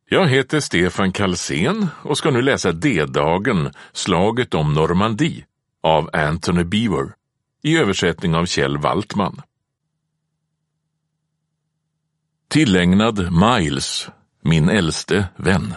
Jag heter Stefan Kalsén och ska nu läsa D-dagen, slaget om Normandie, av Anthony Beevor, i översättning av Kjell Waltman. Tillägnad Miles, min äldste vän.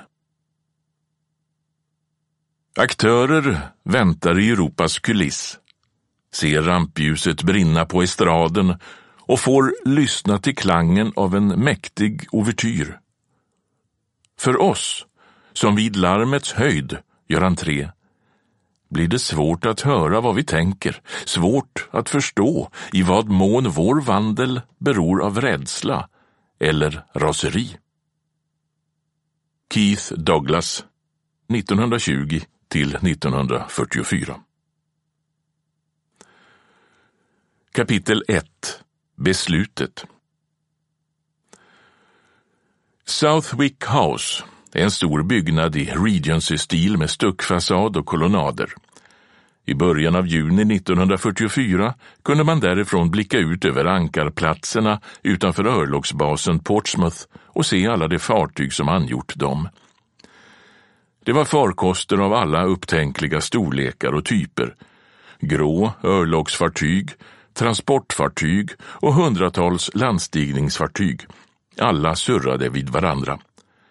Aktörer väntar i Europas kuliss, ser rampljuset brinna på estraden och får lyssna till klangen av en mäktig ouvertyr. För oss, som vid larmets höjd gör entré, blir det svårt att höra vad vi tänker, svårt att förstå i vad mån vår vandel beror av rädsla eller raseri. Keith Douglas, 1920 till 1944. Kapitel 1. Beslutet. Southwick House är en stor byggnad i Regency-stil med stuckfasad och kolonnader. I början av juni 1944 kunde man därifrån blicka ut över ankarplatserna utanför örlogsbasen Portsmouth och se alla de fartyg som angjort dem. Det var farkoster av alla upptänkliga storlekar och typer. Grå örlogsfartyg, transportfartyg och hundratals landstigningsfartyg. Alla surrade vid varandra.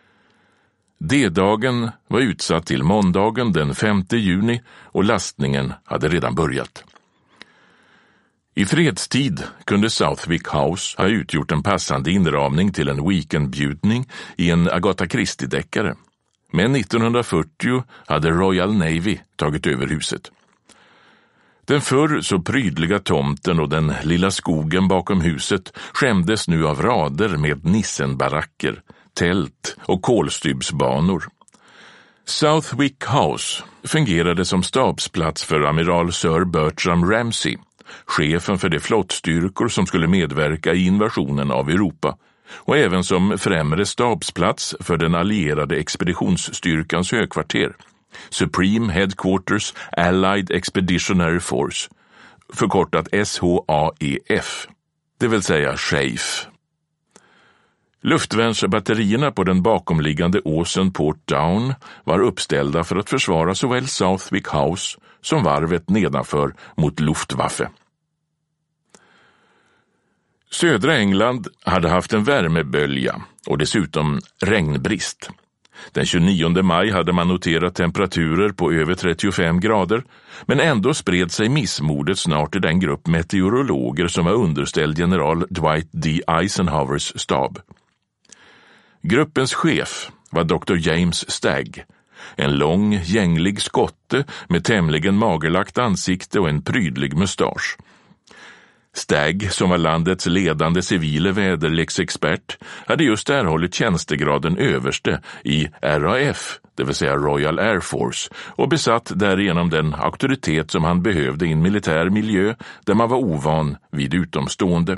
D-dagen var utsatt till måndagen den 5 juni och lastningen hade redan börjat. I fredstid kunde Southwick House ha utgjort en passande inramning till en weekendbjudning i en Agatha Christie-deckare. Men 1940 hade Royal Navy tagit över huset. Den förr så prydliga tomten och den lilla skogen bakom huset skämdes nu av rader med nissenbaracker, tält och kolstybsbanor. Southwick House fungerade som stabsplats för amiral Sir Bertram Ramsay, chefen för de flottstyrkor som skulle medverka i invasionen av Europa, och även som främre stabsplats för den allierade expeditionsstyrkans högkvarter, Supreme Headquarters Allied Expeditionary Force, förkortat SHAEF, det vill säga SHAEF. Luftvärnsbatterierna på den bakomliggande åsen Port Down var uppställda för att försvara såväl Southwick House som varvet nedanför mot Luftwaffe. Södra England hade haft en värmebölja och dessutom regnbrist. Den 29 maj hade man noterat temperaturer på över 35 grader, men ändå spred sig missmodet snart i den grupp meteorologer som var underställd general Dwight D. Eisenhowers stab. Gruppens chef var Dr. James Stagg, en lång, gänglig skotte med tämligen magerlagt ansikte och en prydlig mustasch. Stagg, som var landets ledande civile väderleksexpert, hade just erhållit tjänstegraden överste i RAF, det vill säga Royal Air Force, och besatt därigenom den auktoritet som han behövde i en militär miljö där man var ovan vid utomstående.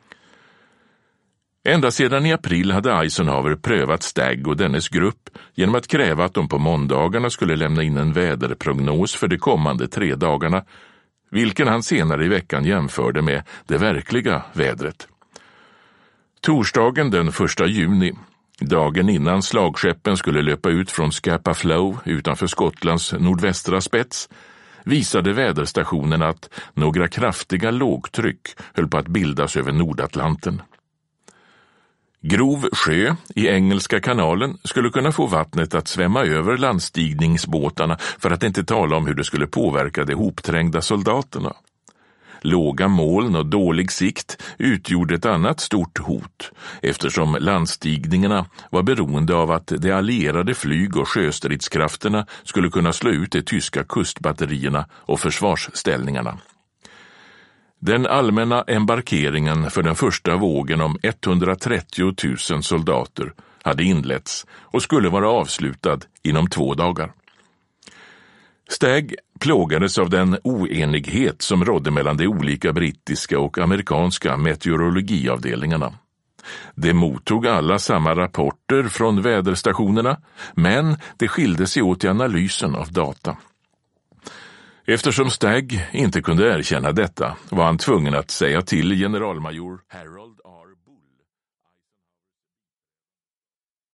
Ända sedan i april hade Eisenhower prövat Stagg och dennes grupp genom att kräva att de på måndagarna skulle lämna in en väderprognos för de kommande 3 dagarna, vilken han senare i veckan jämförde med det verkliga vädret. Torsdagen den 1 juni, dagen innan slagskeppen skulle löpa ut från Scapa Flow utanför Skottlands nordvästra spets, visade väderstationen att några kraftiga lågtryck höll på att bildas över Nordatlanten. Grov sjö i Engelska kanalen skulle kunna få vattnet att svämma över landstigningsbåtarna, för att inte tala om hur det skulle påverka de hopträngda soldaterna. Låga moln och dålig sikt utgjorde ett annat stort hot, eftersom landstigningarna var beroende av att de allierade flyg- och sjöstridskrafterna skulle kunna slå ut de tyska kustbatterierna och försvarsställningarna. Den allmänna embarkeringen för den första vågen om 130 000 soldater hade inletts och skulle vara avslutad inom 2 dagar. Stagg plågades av den oenighet som rådde mellan de olika brittiska och amerikanska meteorologiavdelningarna. De mottog alla samma rapporter från väderstationerna, men det skilde sig åt i analysen av data. Eftersom Stagg inte kunde erkänna detta var han tvungen att säga till generalmajor Harold